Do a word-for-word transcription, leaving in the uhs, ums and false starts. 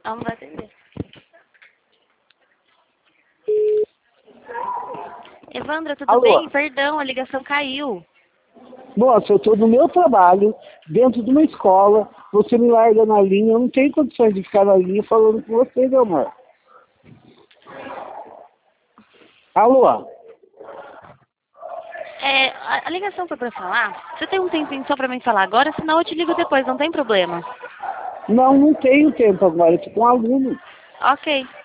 Ela não vai atender. Evandra, tudo Alô? bem? Perdão, a ligação caiu. Nossa, eu estou no meu trabalho, dentro de uma escola, você me larga na linha, eu não tenho condições de ficar na linha falando com você, meu amor. Alô? É, a, a ligação foi pra falar? Você tem um tempinho só pra mim falar agora? Senão eu te ligo depois, não tem problema. Não, não tenho tempo agora, eu estou com um aluno. Ok.